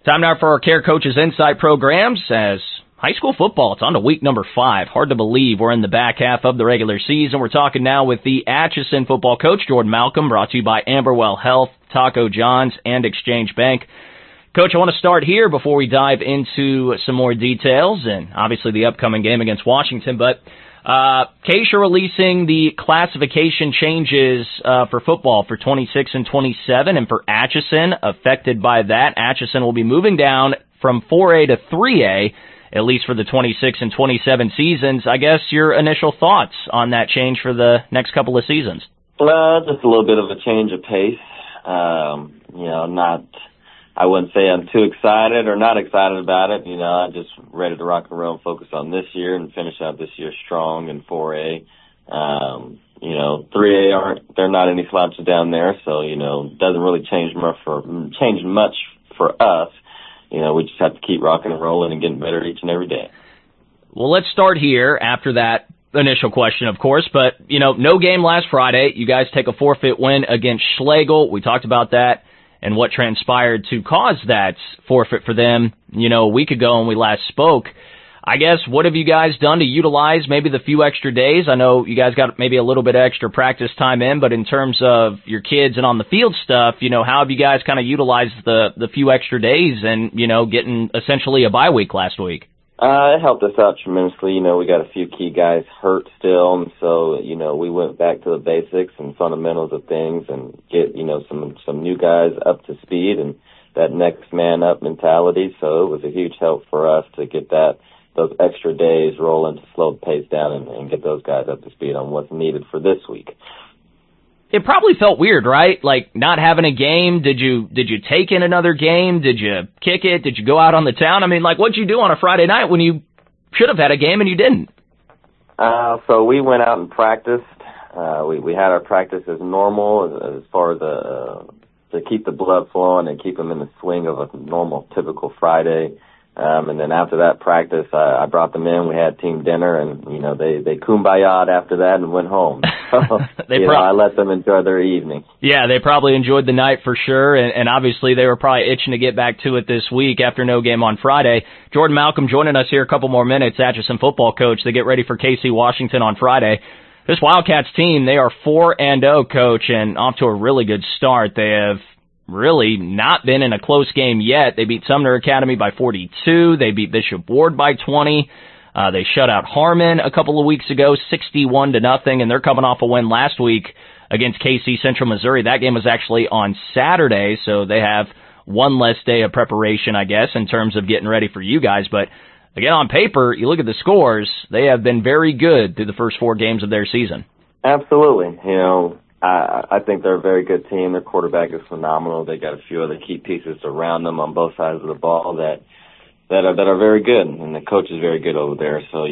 Time now for our Care Coaches Insight programs as high school football, it's on to week number 5. Hard to believe we're in the back half of the regular season. We're talking now with the Atchison football coach, Jordan Malcolm, brought to you by Amberwell Health, Taco John's, and Exchange Bank. Coach, I want to start here before we dive into some more details and obviously the upcoming game against Washington, but Keisha releasing the classification changes for football for 26 and 27, and for Atchison, affected by that, Atchison will be moving down from 4A to 3A, at least for the 26 and 27 seasons. I guess your initial thoughts on that change for the next couple of seasons? Just a little bit of a change of pace. I wouldn't say I'm too excited or not excited about it. I'm just ready to rock and roll and focus on this year and finish out this year strong in 4A. 3A they're not any slouches down there, so, doesn't really change much for us. We just have to keep rocking and rolling and getting better each and every day. Well, let's start here after that initial question, of course, but, no game last Friday. You guys take a forfeit win against Schlegel. We talked about that and what transpired to cause that forfeit for them, a week ago when we last spoke. I guess, what have you guys done to utilize maybe the few extra days? I know you guys got maybe a little bit extra practice time in, but in terms of your kids and on the field stuff, how have you guys kind of utilized the few extra days and, getting essentially a bye week last week? It helped us out tremendously. We got a few key guys hurt still, and so, we went back to the basics and fundamentals of things and get, some new guys up to speed and that next man up mentality. So it was a huge help for us to get those extra days rolling to slow the pace down and get those guys up to speed on what's needed for this week. It probably felt weird, right? Like not having a game. Did you take in another game? Did you kick it? Did you go out on the town? I mean, what'd you do on a Friday night when you should have had a game and you didn't? So we went out and practiced. We had our practice as normal as far as to keep the blood flowing and keep them in the swing of a normal, typical Friday. And then after that practice, I brought them in. We had team dinner, and they kumbaya'd after that and went home. So I let them enjoy their evening. Yeah, they probably enjoyed the night for sure, and obviously they were probably itching to get back to it this week after no game on Friday. Jordan Malcolm joining us here a couple more minutes. Atchison football coach. They get ready for KC Washington on Friday. This Wildcats team, they are 4-0, coach, and off to a really good start. They have really not been in a close game yet. They beat Sumner Academy by 42. They beat Bishop Ward by 20. They shut out Harmon a couple of weeks ago, 61-0, and they're coming off a win last week against KC Central Missouri. That game was actually on Saturday, so they have one less day of preparation, I guess, in terms of getting ready for you guys. But again, on paper, you look at the scores, they have been very good through the first 4 games of their season. Absolutely. I think they're a very good team. Their quarterback is phenomenal. They got a few other key pieces around them on both sides of the ball that are very good, and the coach is very good over there. So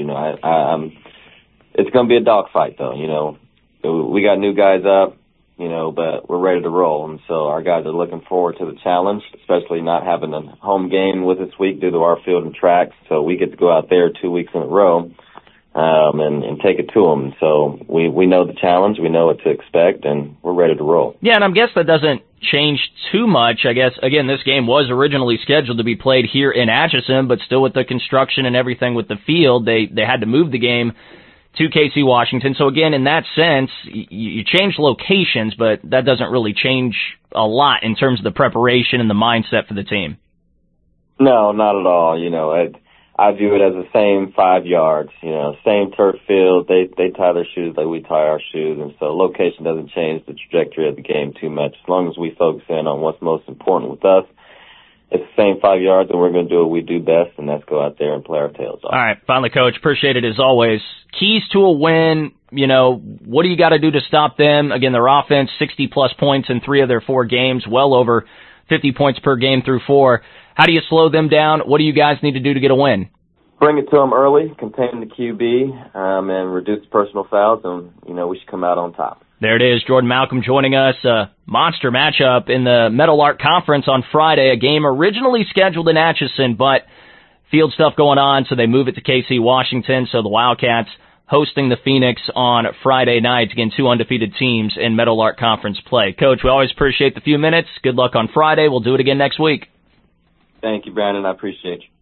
it's going to be a dogfight, though. We got new guys up, but we're ready to roll, and so our guys are looking forward to the challenge, especially not having a home game with this week due to our field and track. So we get to go out there 2 weeks in a row. And take it to them. So we know the challenge, we know what to expect, and we're ready to roll. Yeah, and I guess that doesn't change too much. I guess, again, this game was originally scheduled to be played here in Atchison, but still with the construction and everything with the field, they had to move the game to KC Washington. So again, in that sense, you change locations, but that doesn't really change a lot in terms of the preparation and the mindset for the team. No, not at all. I view it as the same 5 yards, same turf field. They tie their shoes like we tie our shoes, and so location doesn't change the trajectory of the game too much. As long as we focus in on what's most important with us, it's the same 5 yards, and we're going to do what we do best, and that's go out there and play our tails off. All right, finally, Coach, appreciate it as always. Keys to a win, what do you got to do to stop them? Again, their offense, 60-plus points in 3 of their 4 games, well over 50 points per game through 4. How do you slow them down? What do you guys need to do to get a win? Bring it to them early, contain the QB, and reduce personal fouls, and, we should come out on top. There it is, Jordan Malcolm joining us. A monster matchup in the Meadowlark Conference on Friday, a game originally scheduled in Atchison, but field stuff going on, so they move it to KC Washington, so the Wildcats hosting the Phoenix on Friday night. Again, 2 undefeated teams in Meadowlark Conference play. Coach, we always appreciate the few minutes. Good luck on Friday. We'll do it again next week. Thank you, Brandon. I appreciate you.